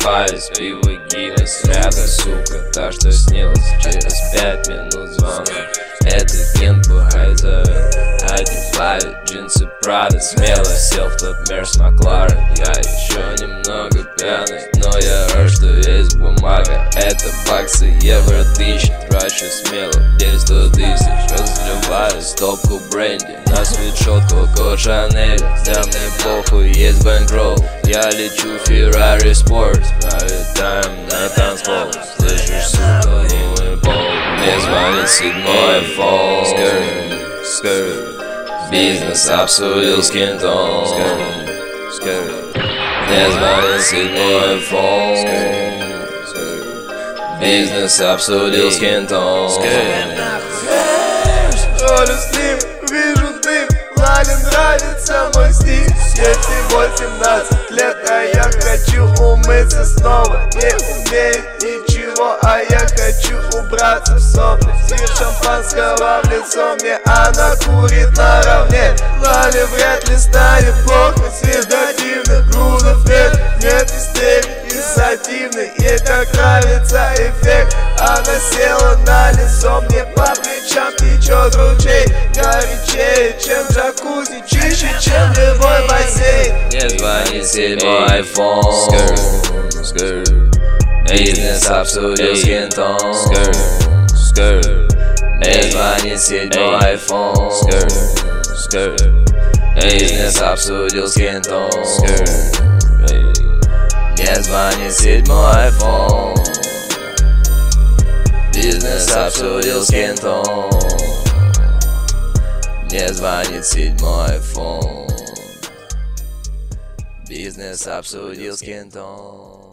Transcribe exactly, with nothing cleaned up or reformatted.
Файс, пиво, Гиннес, рядом, сука, та, что снилась. Через пять минут звонок. Это Кент Бухай зовет. Один плавит, джинсы Прада. Смело сел в тот мерс Макларен. Я еще немного пьяный, но я рад, что есть бумага. Это баксы, евро, тысячи. Трачу смело, без сто тысяч. Разливаю стопку бренди на свитшот Коко Шанель. Да мне похуй, есть бэнкролл. Я лечу Феррари Спорт. Пролетаем на танцпол. Слышишь, сука, лунный пол. Мне звонит седьмой айфон. Скр, скр. Бизнес обсудил с Кентом. Скр, скр. Мне звонит седьмой айфон. Скр, скр. Бизнес обсудил с Кентом. Школю слим, вижу дым. Лале нравится мой стиль. Мне всего семнадцать лет, а я хочу умыться снова. Не умею ничего, а я хочу убраться в сопли. Стиль шампанского в лицо мне, она курит наравне. Лале вряд ли станет плохо, седативных грузов нет. Нет истерики сативной, ей так нравится эффект. Она села на лицо, мне по плечам течет ручей. Горячее, чем джакузи, чище, чем любой бассейн. Мне звонит седьмой айфон. Скр, скр. Бизнес обсудил с Кентом. Скр, скр. Мне звонит седьмой айфон. Скр, скр. Бизнес обсудил с Кентом. Скр. Мне звонит седьмой айфон. Бизнес обсудил с Кентом. Мне звонит седьмой айфон. Бизнес обсудил с Кентом.